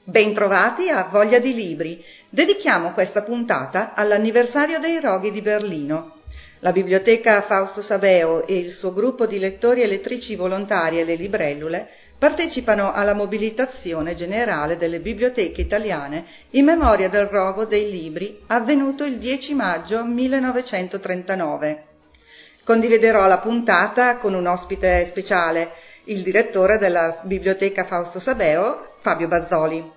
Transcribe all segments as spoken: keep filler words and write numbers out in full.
Bentrovati a Voglia di Libri. Dedichiamo questa puntata all'anniversario dei Roghi di Berlino. La Biblioteca Fausto Sabeo e il suo gruppo di lettori e lettrici volontari alle Librellule partecipano alla mobilitazione generale delle biblioteche italiane in memoria del rogo dei libri avvenuto il dieci maggio millenovecentotrentanove. Condividerò la puntata con un ospite speciale, il direttore della Biblioteca Fausto Sabeo, Fabio Bazzoli.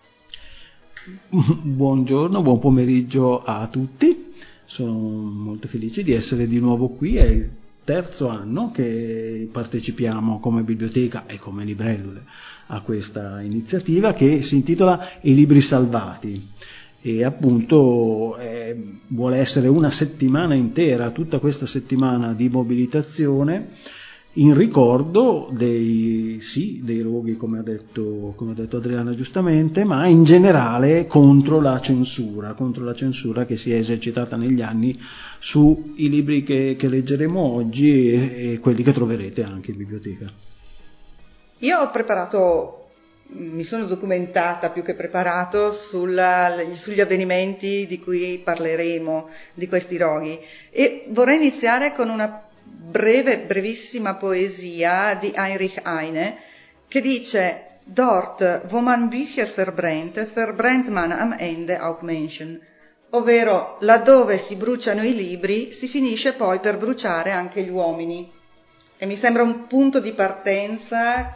Buongiorno, buon pomeriggio a tutti. Sono molto felice di essere di nuovo qui. È il terzo anno che partecipiamo come biblioteca e come Librellule a questa iniziativa che si intitola I libri salvati. E appunto eh, vuole essere una settimana intera, tutta questa settimana di mobilitazione in ricordo dei, sì, dei roghi, come ha detto, come ha detto Adriana giustamente, ma in generale contro la censura, contro la censura che si è esercitata negli anni sui libri che, che leggeremo oggi e, e quelli che troverete anche in biblioteca. Io ho preparato, mi sono documentata più che preparato sulla, sugli avvenimenti di cui parleremo, di questi roghi, e vorrei iniziare con una breve, brevissima poesia di Heinrich Heine che dice: Dort, wo man Bücher verbrennt, verbrennt man am Ende auch Menschen. Ovvero, laddove si bruciano i libri, si finisce poi per bruciare anche gli uomini. E mi sembra un punto di partenza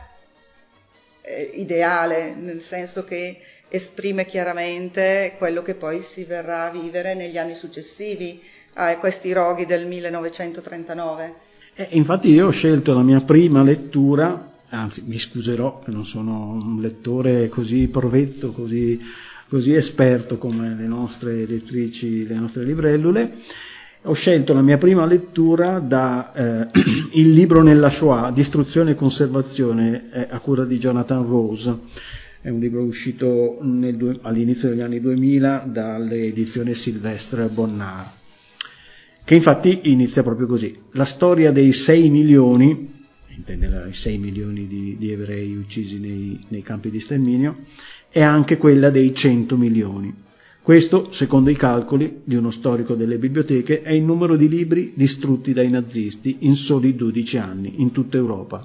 eh, ideale, nel senso che esprime chiaramente quello che poi si verrà a vivere negli anni successivi a questi roghi del millenovecentotrentanove. Eh, infatti io ho scelto la mia prima lettura, anzi mi scuserò che non sono un lettore così provetto, così, così esperto come le nostre lettrici, le nostre librellule. Ho scelto la mia prima lettura da eh, Il libro nella Shoah, Distruzione e conservazione, eh, a cura di Jonathan Rose. È un libro uscito nel, all'inizio degli anni duemila dalle edizioni Silvestre Bonnard, che infatti inizia proprio così. La storia dei sei milioni, intende i sei milioni di, di ebrei uccisi nei, nei campi di sterminio, è anche quella dei cento milioni. Questo, secondo i calcoli di uno storico delle biblioteche, è il numero di libri distrutti dai nazisti in soli dodici anni, in tutta Europa.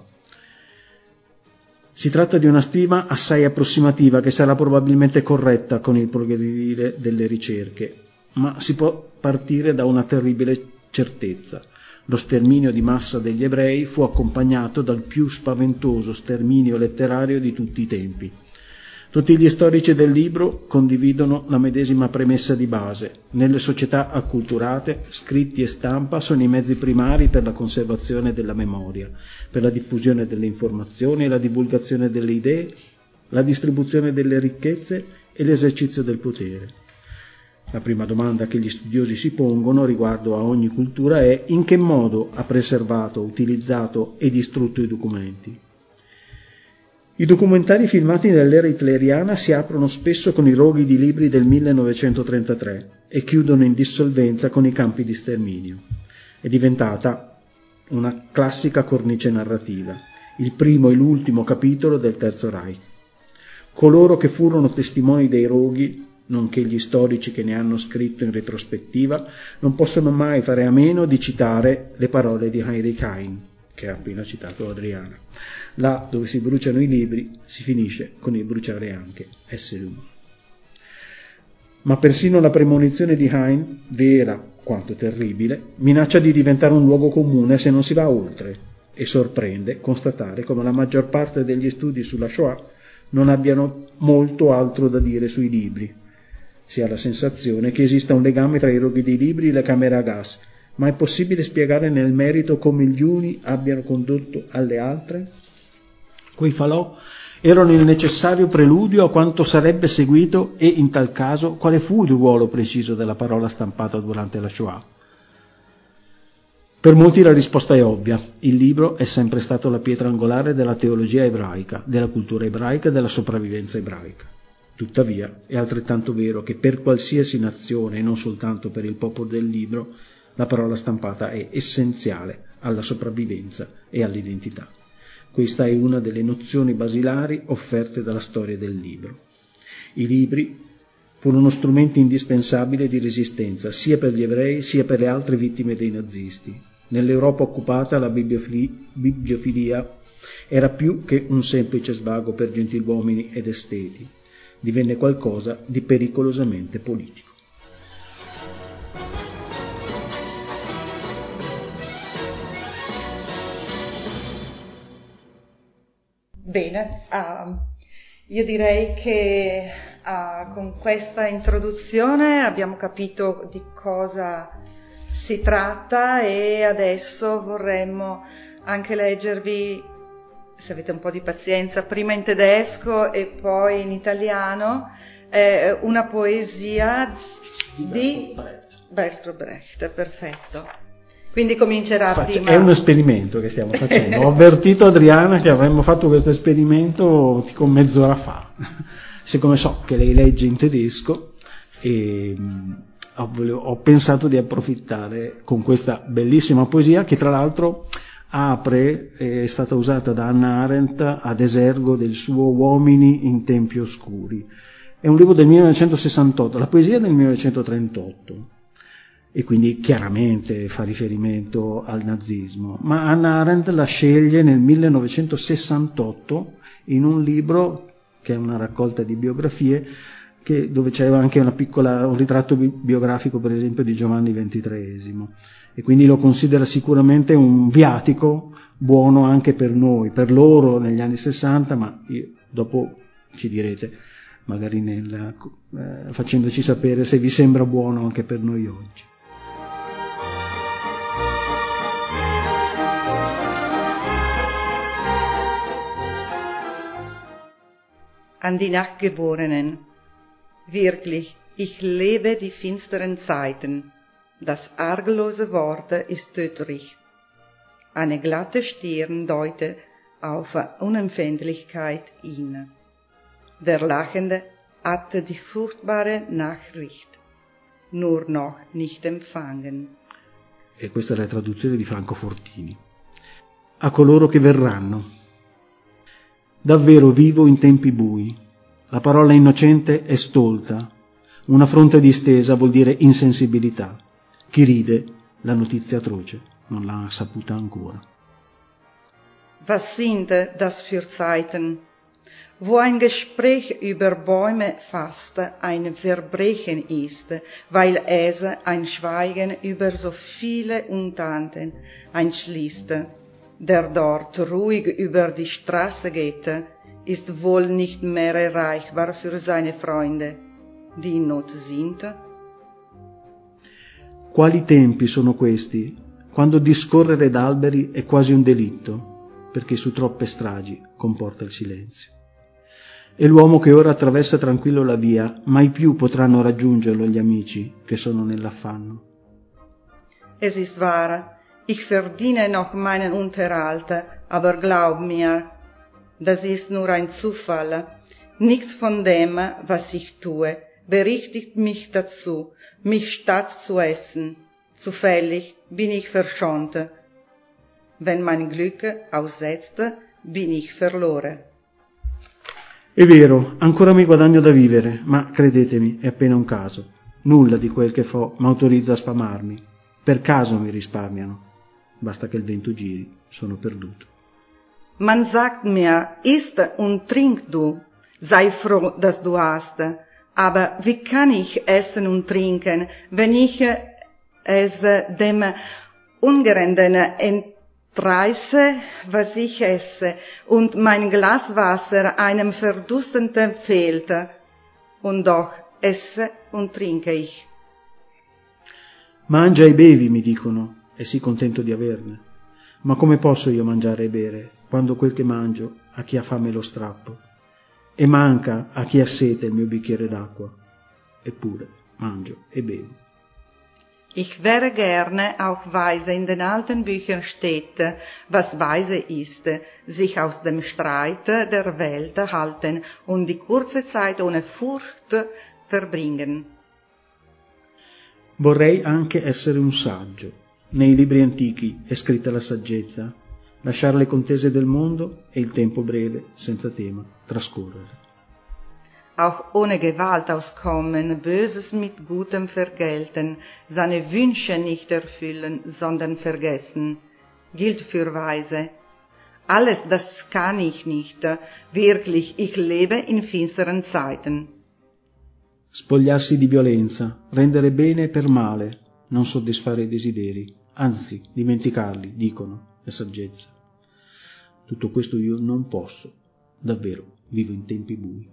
Si tratta di una stima assai approssimativa che sarà probabilmente corretta con il progredire delle ricerche, ma si può partire da una terribile certezza. Lo sterminio di massa degli ebrei fu accompagnato dal più spaventoso sterminio letterario di tutti i tempi. Tutti gli storici del libro condividono la medesima premessa di base. Nelle società acculturate, scritti e stampa sono i mezzi primari per la conservazione della memoria, per la diffusione delle informazioni e la divulgazione delle idee, la distribuzione delle ricchezze e l'esercizio del potere. La prima domanda che gli studiosi si pongono riguardo a ogni cultura è: in che modo ha preservato, utilizzato e distrutto i documenti? I documentari filmati nell'era hitleriana si aprono spesso con i roghi di libri del millenovecentotrentatré e chiudono in dissolvenza con i campi di sterminio. È diventata una classica cornice narrativa, il primo e l'ultimo capitolo del Terzo Reich. Coloro che furono testimoni dei roghi, nonché gli storici che ne hanno scritto in retrospettiva, non possono mai fare a meno di citare le parole di Heinrich Heine, che ha appena citato Adriana. Là dove si bruciano i libri si finisce con il bruciare anche esseri umani. Ma persino la premonizione di Heine, vera quanto terribile, minaccia di diventare un luogo comune se non si va oltre, e sorprende constatare come la maggior parte degli studi sulla Shoah non abbiano molto altro da dire sui libri. Si ha la sensazione che esista un legame tra i roghi dei libri e le camere a gas, ma è possibile spiegare nel merito come gli uni abbiano condotto alle altre? Quei falò erano il necessario preludio a quanto sarebbe seguito e, in tal caso, quale fu il ruolo preciso della parola stampata durante la Shoah? Per molti la risposta è ovvia. Il libro è sempre stato la pietra angolare della teologia ebraica, della cultura ebraica e della sopravvivenza ebraica. Tuttavia, è altrettanto vero che per qualsiasi nazione, e non soltanto per il popolo del libro, la parola stampata è essenziale alla sopravvivenza e all'identità. Questa è una delle nozioni basilari offerte dalla storia del libro. I libri furono strumenti indispensabili di resistenza sia per gli ebrei sia per le altre vittime dei nazisti. Nell'Europa occupata la bibliofili- bibliofilia era più che un semplice svago per gentiluomini ed esteti, divenne qualcosa di pericolosamente politico. Bene, uh, io direi che uh, con questa introduzione abbiamo capito di cosa si tratta e adesso vorremmo anche leggervi, se avete un po' di pazienza, prima in tedesco e poi in italiano, eh, una poesia di, di Bertolt Brecht, perfetto. Quindi comincerà Faccio, prima. È un esperimento che stiamo facendo. Ho avvertito Adriana che avremmo fatto questo esperimento tipo mezz'ora fa, siccome so che lei legge in tedesco e ho, ho pensato di approfittare con questa bellissima poesia che tra l'altro apre, è stata usata da Hannah Arendt ad esergo del suo Uomini in tempi oscuri. È un libro del millenovecentosessantotto, la poesia è del millenovecentotrentotto. E quindi chiaramente fa riferimento al nazismo, ma Hannah Arendt la sceglie nel millenovecentosessantotto in un libro che è una raccolta di biografie che, dove c'era anche una piccola, un ritratto bi- biografico per esempio di Giovanni ventitreesimo, e quindi lo considera sicuramente un viatico buono anche per noi, per loro negli anni sessanta, ma io, dopo ci direte magari nel, eh, facendoci sapere se vi sembra buono anche per noi oggi. An die Nachgeborenen. Wirklich, ich lebe die finsteren Zeiten. Das arglose Wort ist tödlich. Eine glatte Stirn deutet auf Unempfindlichkeit hin. Der Lachende hatte die furchtbare Nachricht nur noch nicht empfangen. E questa è la traduzione di Franco Fortini. A coloro che verranno. Davvero vivo in tempi bui. La parola innocente è stolta. Una fronte distesa vuol dire insensibilità. Chi ride, la notizia atroce, non l'ha saputa ancora. Was sind das für Zeiten, wo ein Gespräch über Bäume fast ein Verbrechen ist, weil es ein Schweigen über so viele Untaten einschließt. Der dort ruhig über die Straße geht, ist wohl nicht mehr erreichbar für seine Freunde, die in Not sind. Quali tempi sono questi, quando discorrere d'alberi è quasi un delitto, perché su troppe stragi comporta il silenzio. E l'uomo che ora attraversa tranquillo la via, mai più potranno raggiungerlo gli amici che sono nell'affanno. Es ist wahr, ich verdiene noch meinen Unterhalt, aber glaub mir, das ist nur ein Zufall. Nichts von dem, was ich tue, berichtigt mich dazu, mich statt zu essen. Zufällig bin ich verschont. Wenn mein Glück aussetzt, bin ich verloren. È vero, ancora mi guadagno da vivere, ma credetemi, è appena un caso. Nulla di quel che fo m'autorizza a sfamarmi. Per caso mi risparmiano. Basta che il vento giri, sono perduto. Man sagt mir, isst und trink du, sei froh, dass du hast. Aber wie kann ich essen und trinken, wenn ich es dem Ungerenden entreiße, was ich esse, und mein Glas Wasser einem Verdurstenden fehlt? Und doch esse und trinke ich. Mangia e bevi, mi dicono, e sii contento di averne. Ma come posso io mangiare e bere, quando quel che mangio a chi ha fame lo strappo? E manca a chi ha sete il mio bicchiere d'acqua. Eppure mangio e bevo. Ich wäre gerne auch weise, in den alten Büchern steht, was weise ist, sich aus dem Streit der Welt halten und die kurze Zeit ohne Furcht verbringen. Vorrei anche essere un saggio. Nei libri antichi è scritta la saggezza, lasciare le contese del mondo e il tempo breve, senza tema, trascorrere. auch ohne Gewalt auskommen, Böses mit Gutem vergelten, seine Wünsche nicht erfüllen, sondern vergessen, gilt für Weise. Alles das kann ich nicht, wirklich, ich lebe in finsteren Zeiten. Spogliarsi di violenza, rendere bene per male, non soddisfare i desideri, anzi dimenticarli, dicono le saggezze. Tutto questo io non posso, davvero, vivo in tempi bui.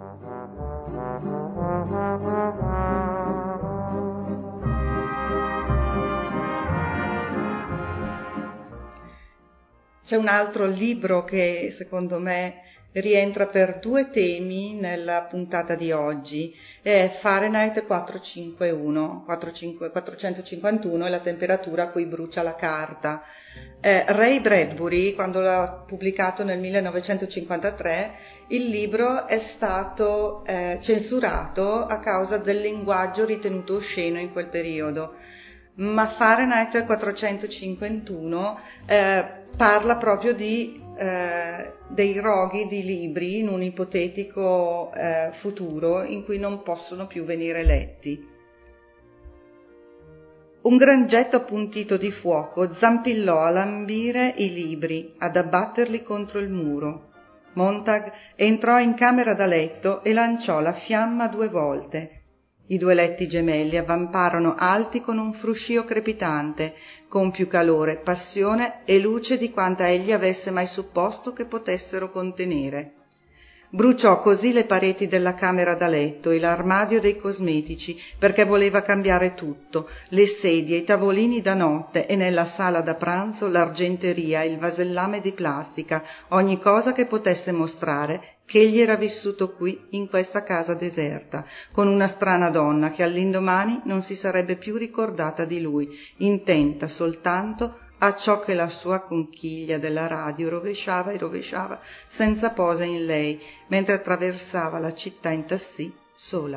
C'è un altro libro che secondo me rientra per due temi nella puntata di oggi, è Fahrenheit quattrocentocinquantuno, quattrocentocinquantuno è la temperatura a cui brucia la carta. Eh, Ray Bradbury, quando l'ha pubblicato nel millenovecentocinquantatré, il libro è stato eh, censurato a causa del linguaggio ritenuto osceno in quel periodo. Ma Fahrenheit quattrocentocinquantuno eh, parla proprio di, eh, dei roghi di libri in un ipotetico eh, futuro in cui non possono più venire letti. Un gran getto appuntito di fuoco zampillò a lambire i libri, ad abbatterli contro il muro. Montag entrò in camera da letto e lanciò la fiamma due volte. I due letti gemelli avvamparono alti con un fruscio crepitante, con più calore, passione e luce di quanta egli avesse mai supposto che potessero contenere. Bruciò così le pareti della camera da letto e l'armadio dei cosmetici, perché voleva cambiare tutto, le sedie, i tavolini da notte e nella sala da pranzo l'argenteria, il vasellame di plastica, ogni cosa che potesse mostrare che egli era vissuto qui in questa casa deserta, con una strana donna che all'indomani non si sarebbe più ricordata di lui, intenta soltanto a ciò che la sua conchiglia della radio rovesciava e rovesciava senza posa in lei, mentre attraversava la città in tassì sola.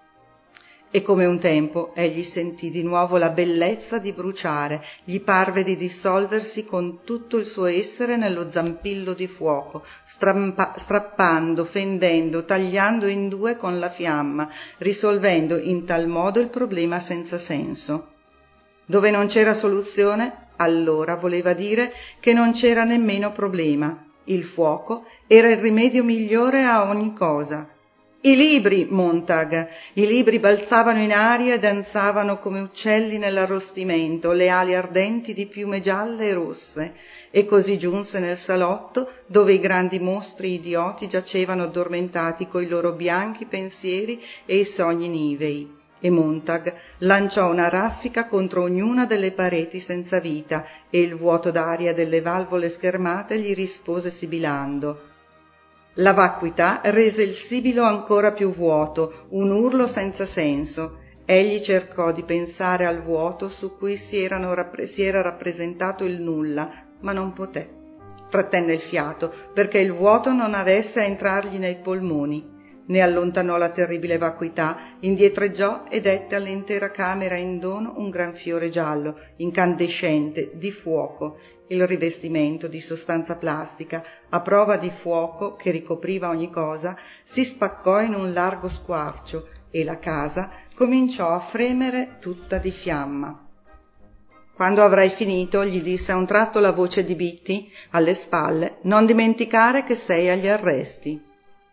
E come un tempo egli sentì di nuovo la bellezza di bruciare, gli parve di dissolversi con tutto il suo essere nello zampillo di fuoco, strampa- strappando, fendendo, tagliando in due con la fiamma, risolvendo in tal modo il problema senza senso. Dove non c'era soluzione, allora voleva dire che non c'era nemmeno problema. Il fuoco era il rimedio migliore a ogni cosa. I libri, Montag, i libri balzavano in aria e danzavano come uccelli nell'arrostimento, le ali ardenti di piume gialle e rosse, e così giunse nel salotto dove i grandi mostri idioti giacevano addormentati coi loro bianchi pensieri e i sogni nivei. E Montag lanciò una raffica contro ognuna delle pareti senza vita e il vuoto d'aria delle valvole schermate gli rispose sibilando. La vacuità rese il sibilo ancora più vuoto, un urlo senza senso. Egli cercò di pensare al vuoto su cui si, erano rappre- si era rappresentato il nulla, ma non poté. Trattenne il fiato perché il vuoto non avesse a entrargli nei polmoni. Ne allontanò la terribile vacuità, indietreggiò e dette all'intera camera in dono un gran fiore giallo, incandescente, di fuoco, il rivestimento di sostanza plastica, a prova di fuoco che ricopriva ogni cosa, si spaccò in un largo squarcio e la casa cominciò a fremere tutta di fiamma. Quando avrai finito, gli disse a un tratto la voce di Bitty alle spalle, non dimenticare che sei agli arresti.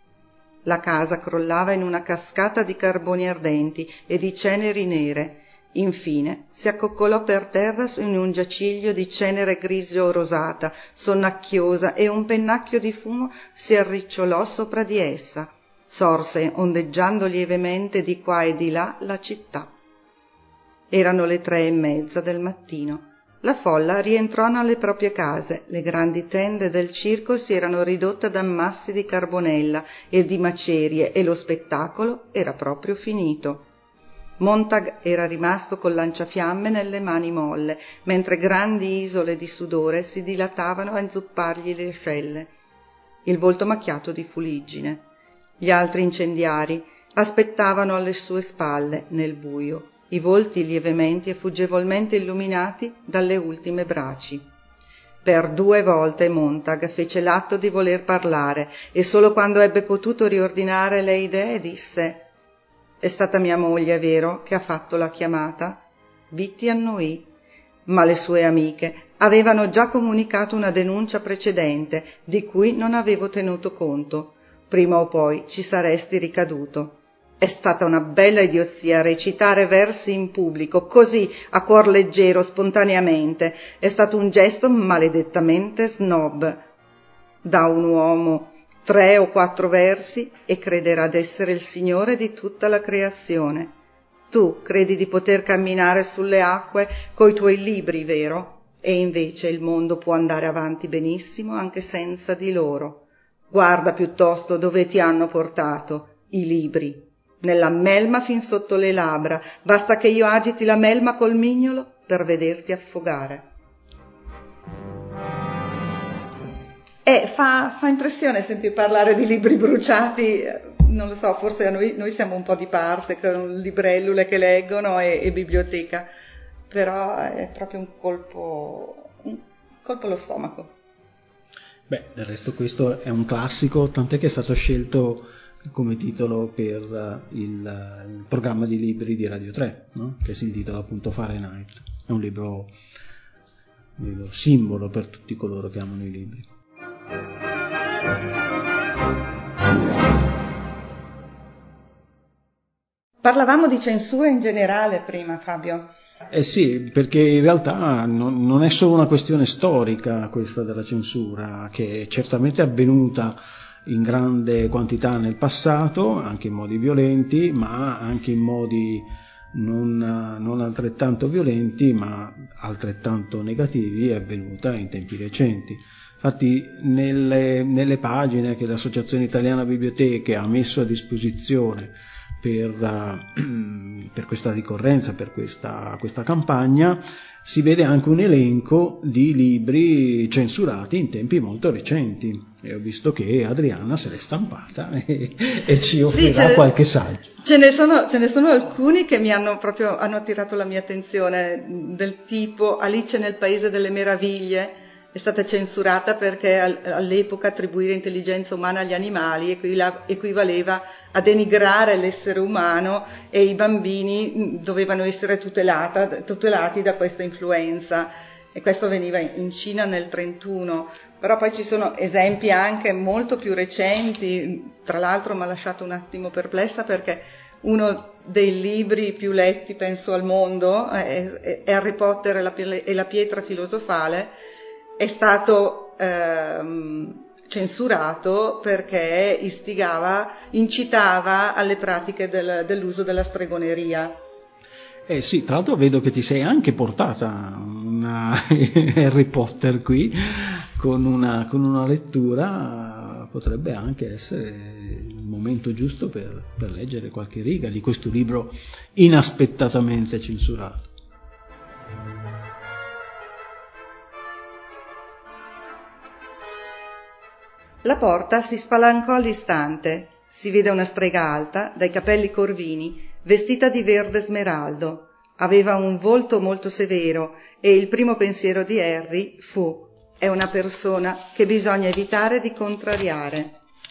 La casa crollava in una cascata di carboni ardenti e di ceneri nere. Infine si accoccolò per terra in un giaciglio di cenere grigio rosata, sonnacchiosa, e un pennacchio di fumo si arricciolò sopra di essa. Sorse, ondeggiando lievemente di qua e di là, la città. Erano le tre e mezza del mattino. La folla rientrò nelle proprie case, le grandi tende del circo si erano ridotte ad ammassi di carbonella e di macerie e lo spettacolo era proprio finito. Montag era rimasto col lanciafiamme nelle mani molle, mentre grandi isole di sudore si dilatavano a inzuppargli le ascelle. Il volto macchiato di fuliggine. Gli altri incendiari aspettavano alle sue spalle, nel buio, i volti lievemente e fuggevolmente illuminati dalle ultime braci. Per due volte Montag fece l'atto di voler parlare e solo quando ebbe potuto riordinare le idee disse: «È stata mia moglie, vero, che ha fatto la chiamata?» Vitti annuì, ma le sue amiche avevano già comunicato una denuncia precedente di cui non avevo tenuto conto. Prima o poi ci saresti ricaduto. È stata una bella idiozia recitare versi in pubblico, così, a cuor leggero, spontaneamente. È stato un gesto maledettamente snob. Da un uomo tre o quattro versi e crederà d'essere il signore di tutta la creazione. Tu credi di poter camminare sulle acque coi tuoi libri, vero? E invece il mondo può andare avanti benissimo anche senza di loro. Guarda piuttosto dove ti hanno portato i libri. Nella melma fin sotto le labbra, basta che io agiti la melma col mignolo per vederti affogare. E fa, fa impressione sentir parlare di libri bruciati, non lo so, forse noi, noi siamo un po' di parte, con librellule che leggono e, e biblioteca, però è proprio un colpo, un colpo allo stomaco. Beh, del resto questo è un classico, tant'è che è stato scelto come titolo per il, il programma di libri di Radio tre, no? Che si intitola appunto Fahrenheit. È un libro, un libro simbolo per tutti coloro che amano i libri. Parlavamo di censura in generale prima, Fabio. Eh sì, perché in realtà non, non è solo una questione storica questa della censura, che è certamente avvenuta in grande quantità nel passato, anche in modi violenti, ma anche in modi non, non altrettanto violenti, ma altrettanto negativi, è avvenuta in tempi recenti. Infatti nelle, nelle pagine che l'Associazione Italiana Biblioteche ha messo a disposizione per, uh, per questa ricorrenza, per questa, questa campagna, si vede anche un elenco di libri censurati in tempi molto recenti, e ho visto che Adriana se l'è stampata e, e ci offrirà sì, qualche saggio. Ce ne sono, ce ne sono alcuni che mi hanno proprio hanno attirato la mia attenzione, del tipo Alice nel Paese delle Meraviglie. È stata censurata perché all'epoca attribuire intelligenza umana agli animali equivaleva a denigrare l'essere umano e i bambini dovevano essere tutelata, tutelati da questa influenza, e questo avveniva in Cina nel trentuno. Però poi ci sono esempi anche molto più recenti, tra l'altro mi ha lasciato un attimo perplessa perché uno dei libri più letti penso al mondo è, è Harry Potter e la, e la pietra filosofale. È stato ehm, censurato perché istigava, incitava alle pratiche del, dell'uso della stregoneria. Eh sì, tra l'altro vedo che ti sei anche portata una Harry Potter qui con una, con una lettura, potrebbe anche essere il momento giusto per, per leggere qualche riga di questo libro inaspettatamente censurato. La porta si spalancò all'istante. Si vide una strega alta, dai capelli corvini, vestita di verde smeraldo. Aveva un volto molto severo e il primo pensiero di Harry fu: è una persona che bisogna evitare di contrariare.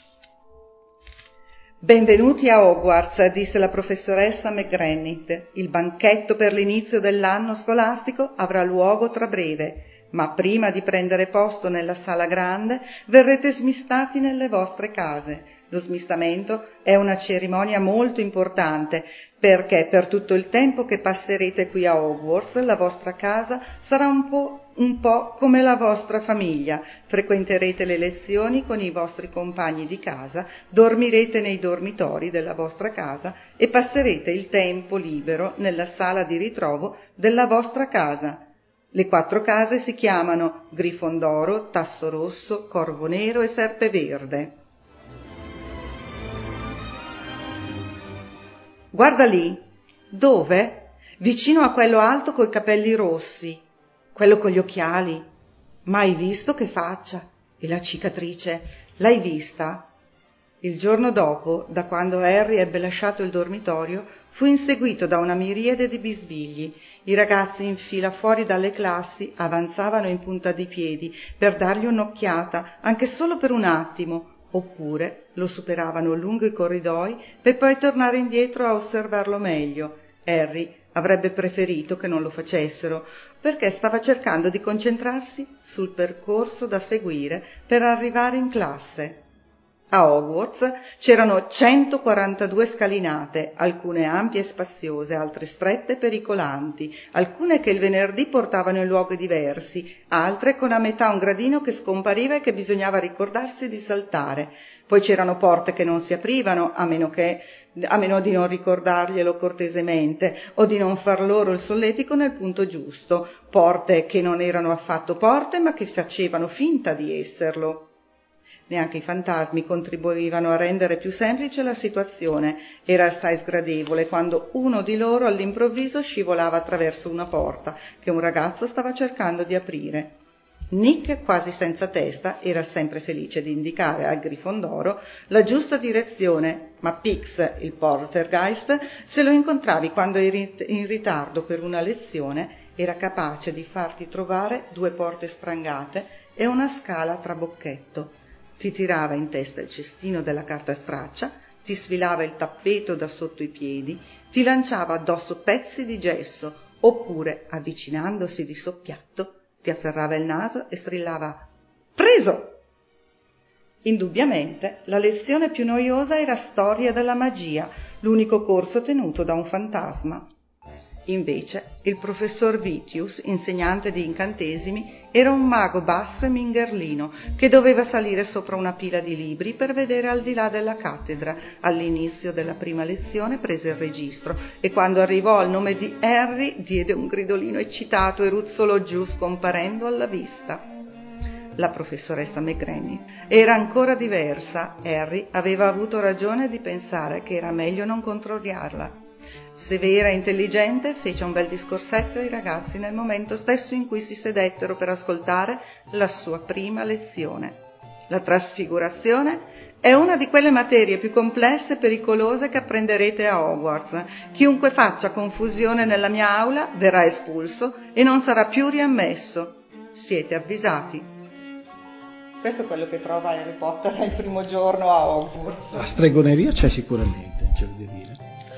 Benvenuti a Hogwarts, disse la professoressa McGranit. Il banchetto per l'inizio dell'anno scolastico avrà luogo tra breve. Ma prima di prendere posto nella sala grande verrete smistati nelle vostre case. Lo smistamento è una cerimonia molto importante perché per tutto il tempo che passerete qui a Hogwarts la vostra casa sarà un po', un po' come la vostra famiglia. Frequenterete le lezioni con i vostri compagni di casa, dormirete nei dormitori della vostra casa e passerete il tempo libero nella sala di ritrovo della vostra casa. Le quattro case si chiamano Grifondoro, Tasso Rosso, Corvo Nero e Serpe Verde. Guarda lì. Dove? Vicino a quello alto coi capelli rossi. Quello con gli occhiali. Mai visto che faccia? E la cicatrice? L'hai vista? Il giorno dopo, da quando Harry ebbe lasciato il dormitorio, fu inseguito da una miriade di bisbigli. I ragazzi in fila fuori dalle classi avanzavano in punta di piedi per dargli un'occhiata, anche solo per un attimo, oppure lo superavano lungo i corridoi per poi tornare indietro a osservarlo meglio. Harry avrebbe preferito che non lo facessero, perché stava cercando di concentrarsi sul percorso da seguire per arrivare in classe. A Hogwarts c'erano centoquarantadue scalinate, alcune ampie e spaziose, altre strette e pericolanti, alcune che il venerdì portavano in luoghi diversi, altre con a metà un gradino che scompariva e che bisognava ricordarsi di saltare. Poi c'erano porte che non si aprivano, a meno che, a meno di non ricordarglielo cortesemente o di non far loro il solletico nel punto giusto, porte che non erano affatto porte ma che facevano finta di esserlo. Neanche i fantasmi contribuivano a rendere più semplice la situazione. Era assai sgradevole quando uno di loro all'improvviso scivolava attraverso una porta che un ragazzo stava cercando di aprire. Nick, quasi senza testa, era sempre felice di indicare al Grifondoro la giusta direzione, ma Pix, il Poltergeist, se lo incontravi quando eri in ritardo per una lezione, era capace di farti trovare due porte sprangate e una scala a trabocchetto. Ti tirava in testa il cestino della carta straccia, ti sfilava il tappeto da sotto i piedi, ti lanciava addosso pezzi di gesso, oppure, avvicinandosi di soppiatto, ti afferrava il naso e strillava «Preso!». Indubbiamente la lezione più noiosa era storia della magia, l'unico corso tenuto da un fantasma. Invece il professor Vitius, insegnante di incantesimi, era un mago basso e mingherlino che doveva salire sopra una pila di libri per vedere al di là della cattedra. All'inizio della prima lezione prese il registro e quando arrivò al nome di Harry diede un gridolino eccitato e ruzzolò giù scomparendo alla vista. La professoressa McGranny era ancora diversa. Harry aveva avuto ragione di pensare che era meglio non contrariarla. Severa e intelligente, fece un bel discorsetto ai ragazzi nel momento stesso in cui si sedettero per ascoltare la sua prima lezione. La trasfigurazione è una di quelle materie più complesse e pericolose che apprenderete a Hogwarts. Chiunque faccia confusione nella mia aula verrà espulso e non sarà più riammesso. Siete avvisati. Questo è quello che trova Harry Potter il primo giorno a Hogwarts. La stregoneria c'è sicuramente, c'è da dire.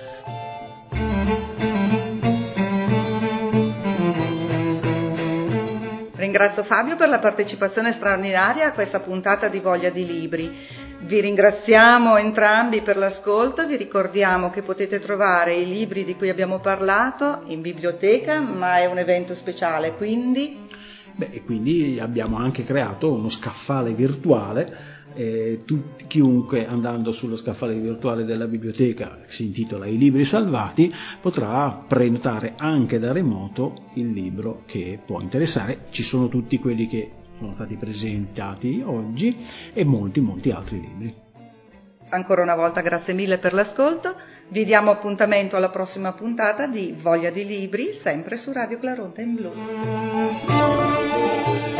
Ringrazio Fabio per la partecipazione straordinaria a questa puntata di Voglia di Libri. Vi ringraziamo entrambi per l'ascolto e vi ricordiamo che potete trovare i libri di cui abbiamo parlato in biblioteca, ma è un evento speciale, quindi... Beh, e quindi abbiamo anche creato uno scaffale virtuale. Eh, tutti, chiunque andando sullo scaffale virtuale della biblioteca, che si intitola I libri salvati, potrà prenotare anche da remoto il libro che può interessare. Ci sono tutti quelli che sono stati presentati oggi e molti molti altri libri. Ancora una volta grazie mille per l'ascolto, vi diamo appuntamento alla prossima puntata di Voglia di Libri, sempre su Radio Claronte in Blu.